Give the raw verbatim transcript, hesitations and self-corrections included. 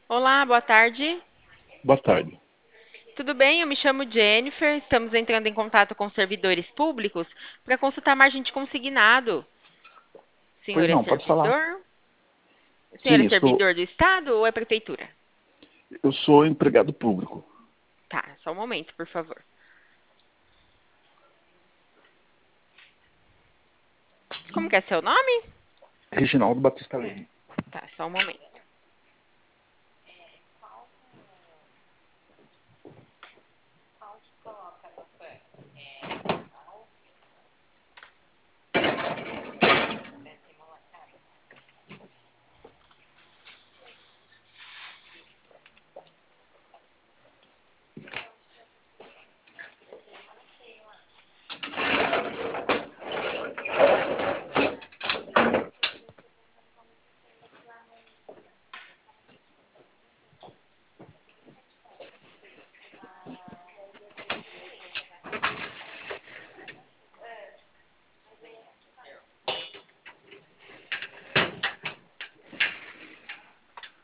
Olá, boa tarde. Boa tarde. Tudo bem? Eu me chamo Jennifer. Estamos entrando em contato com servidores públicos para consultar margem de consignado. O Pois senhor é não, pode falar. servidor? O senhor é Sim, eu sou, servidor do Estado ou é prefeitura? eu sou empregado público. Tá, só um momento, por favor. Como que é seu nome? Reginaldo Batista Leme. Tá, só um momento.